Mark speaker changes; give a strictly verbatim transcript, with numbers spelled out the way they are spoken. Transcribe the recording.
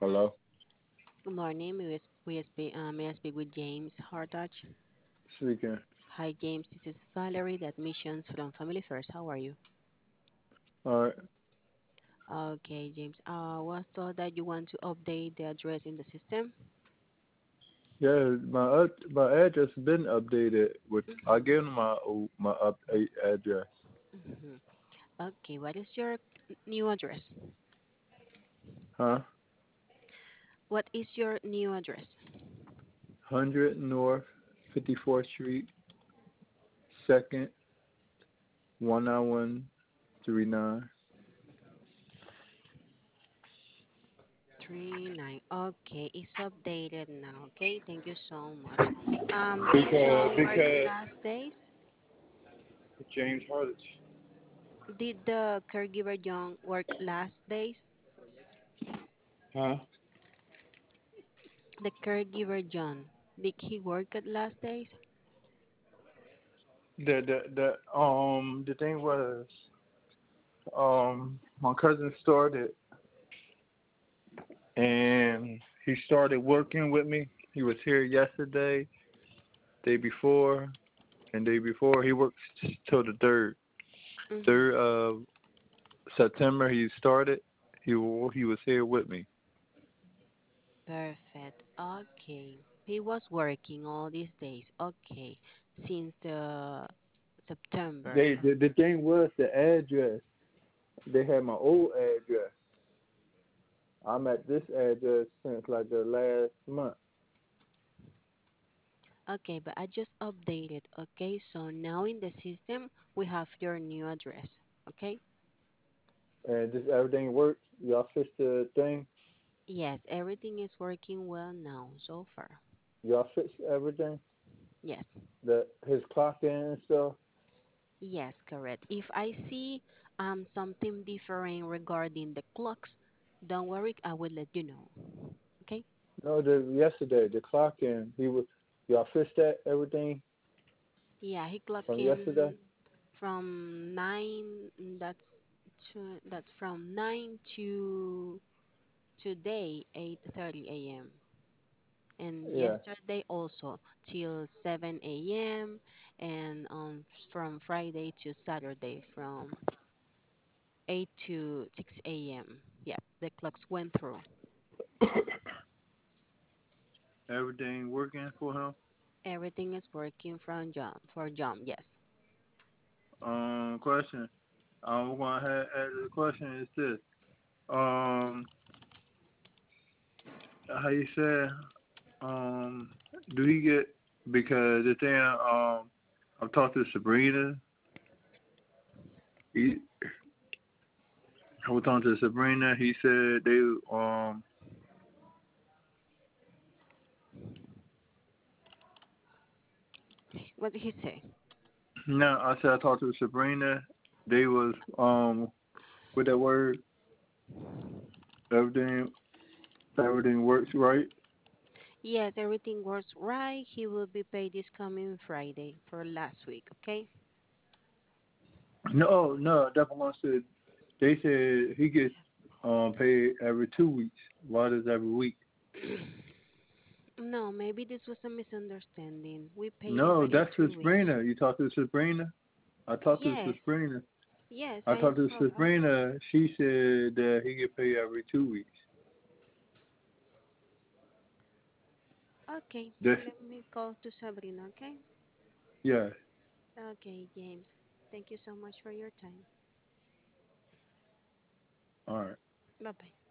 Speaker 1: Hello?
Speaker 2: Good morning. May we, s- we speak, uh, may I speak with James Hartach?
Speaker 1: Speaking.
Speaker 2: Hi, James. This is Valerie, the admissions from Family First. How are you?
Speaker 1: Alright.
Speaker 2: Okay, James. I was told that you want to update the address in the system.
Speaker 1: Yeah, my ad- my address been updated with I
Speaker 2: Mm-hmm.
Speaker 1: gave them my old- my update address.
Speaker 2: Mm-hmm. Okay, what is your new address?
Speaker 1: Huh?
Speaker 2: What is your new address?
Speaker 1: one hundred North fifty-fourth Street, second, one nine one three nine.
Speaker 2: Three nine. Okay, it's updated now. Okay, thank you so much. Um, did
Speaker 1: Because
Speaker 2: John work
Speaker 1: because
Speaker 2: last days?
Speaker 1: James Hardage.
Speaker 2: Did the caregiver John work last days?
Speaker 1: Huh?
Speaker 2: The caregiver John, did he work at last days?
Speaker 1: The the the um the thing was um my cousin started and he started working with me. He was here yesterday, day before, and day before he works till the third.
Speaker 2: Mhm.
Speaker 1: Third of September he started. He wa- he was here with me.
Speaker 2: Perfect. Okay. He was working all these days. Okay. Since the September.
Speaker 1: They the, the thing was the address. They had my old address. I'm at this address since like the last month.
Speaker 2: Okay, but I just updated. Okay, so now in the system we have your new address. Okay?
Speaker 1: And just everything works. Y'all fixed the thing.
Speaker 2: Yes, everything is working well now so far.
Speaker 1: Y'all fixed everything.
Speaker 2: Yes.
Speaker 1: The his clock in and stuff.
Speaker 2: Yes, correct. If I see um something different regarding the clocks, don't worry, I will let you know. Okay?
Speaker 1: No, the yesterday the clock in. He was y'all fixed that everything
Speaker 2: Yeah, he clock
Speaker 1: from yesterday.
Speaker 2: in from nine. That's to, that's from nine to today eight thirty a m and
Speaker 1: Yeah.
Speaker 2: yesterday also till seven a m and um from Friday to Saturday from eight to six a m. Yeah, the clocks went through.
Speaker 1: Everything working for him.
Speaker 2: Everything is working from John for John. Yes.
Speaker 1: Um, question. I'm gonna have add the question is this. Um, how you say? Um, do he get because the thing um I've talked to Sabrina. He I was talking to Sabrina. He said they um
Speaker 2: What did he say?
Speaker 1: no I said I talked to Sabrina. They was um with that word everything everything works right.
Speaker 2: Yes, everything works right. He will be paid this coming Friday for last week. Okay.
Speaker 1: No no that's what I said. They said he gets um paid every two weeks. Why does every week?
Speaker 2: No, maybe this was a misunderstanding. We pay
Speaker 1: No,
Speaker 2: every
Speaker 1: that's
Speaker 2: two weeks.
Speaker 1: Sabrina. You talked to Sabrina. I talked to
Speaker 2: Yes,
Speaker 1: Sabrina.
Speaker 2: yes,
Speaker 1: I
Speaker 2: I
Speaker 1: talked to
Speaker 2: saw her.
Speaker 1: Sabrina. She said that he get paid every two weeks.
Speaker 2: Okay,
Speaker 1: This,
Speaker 2: let me call to Sabrina, okay?
Speaker 1: yeah.
Speaker 2: Okay, James. Thank you so much for your time.
Speaker 1: All right.
Speaker 2: Bye bye.